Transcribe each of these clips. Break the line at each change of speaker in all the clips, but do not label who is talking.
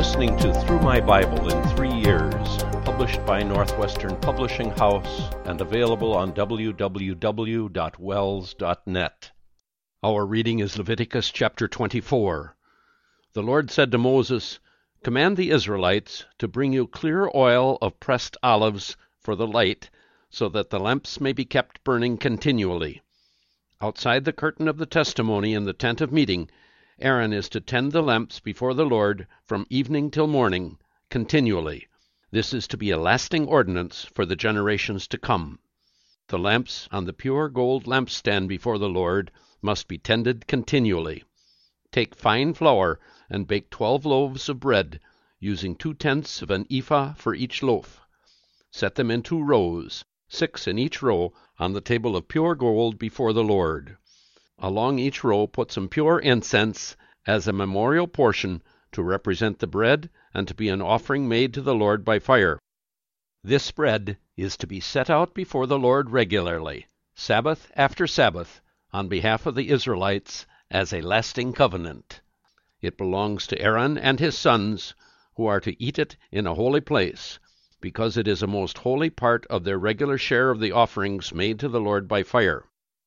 listening to Through My Bible in 3 Years, published by Northwestern Publishing House and available on www.wells.net. Our reading is Leviticus chapter 24. The Lord said to Moses, "Command the Israelites to bring you clear oil of pressed olives for the light, so that the lamps may be kept burning continually. Outside the curtain of the testimony in the tent of meeting, Aaron is to tend the lamps before the Lord from evening till morning, continually. This is to be a lasting ordinance for the generations to come. The lamps on the pure gold lampstand before the Lord must be tended continually. Take fine flour and bake 12 loaves of bread, using 2/10 of an ephah for each loaf. Set them in 2 rows, 6 in each row, on the table of pure gold before the Lord. Along each row put some pure incense as a memorial portion to represent the bread and to be an offering made to the Lord by fire. This bread is to be set out before the Lord regularly, Sabbath after Sabbath, on behalf of the Israelites as a lasting covenant. It belongs to Aaron and his sons, who are to eat it in a holy place, because it is a most holy part of their regular share of the offerings made to the Lord by fire."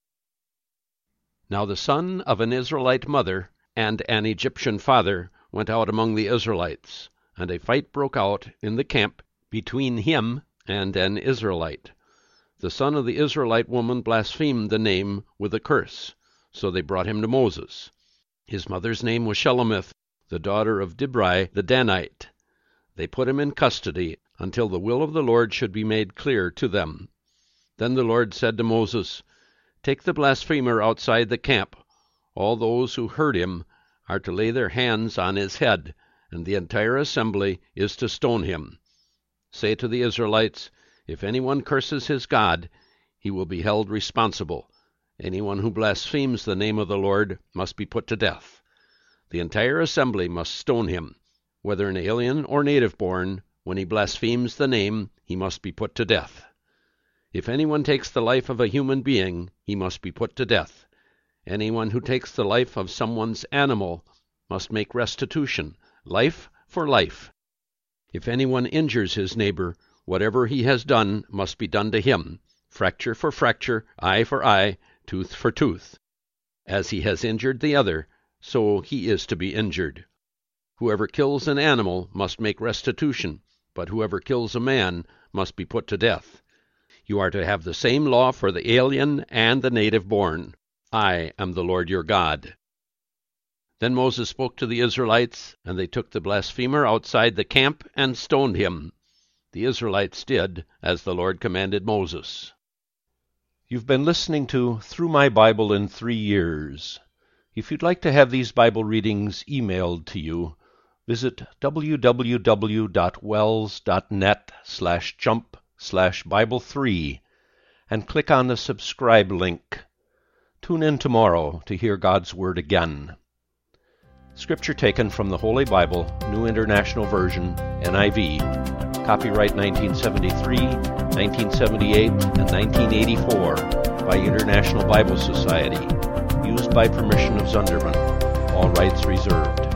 Now the son of an Israelite mother and an Egyptian father went out among the Israelites, and a fight broke out in the camp between him and an Israelite. The son of the Israelite woman blasphemed the name with a curse, so they brought him to Moses. His mother's name was Shelomith, the daughter of Dibri the Danite. They put him in custody until the will of the Lord should be made clear to them. Then the Lord said to Moses, "Take the blasphemer outside the camp. All those who heard him are to lay their hands on his head, and the entire assembly is to stone him. Say to the Israelites, if anyone curses his God, he will be held responsible. Anyone who blasphemes the name of the Lord must be put to death. The entire assembly must stone him. Whether an alien or native-born, when he blasphemes the name, he must be put to death. If anyone takes the life of a human being, he must be put to death. Anyone who takes the life of someone's animal must make restitution, life for life. If anyone injures his neighbor, whatever he has done must be done to him, fracture for fracture, eye for eye, tooth for tooth. As he has injured the other, so he is to be injured. Whoever kills an animal must make restitution, but whoever kills a man must be put to death. You are to have the same law for the alien and the native-born. I am the Lord your God." Then Moses spoke to the Israelites, and they took the blasphemer outside the camp and stoned him. The Israelites did as the Lord commanded Moses.
You've been listening to Through My Bible in 3 Years. If you'd like to have these Bible readings emailed to you, visit www.wells.net/jump/Bible3 and click on the subscribe link. Tune in tomorrow to hear God's Word again. Scripture taken from the Holy Bible, New International Version, NIV, copyright 1973, 1978, and 1984 by International Bible Society, used by permission of Zunderman. All rights reserved.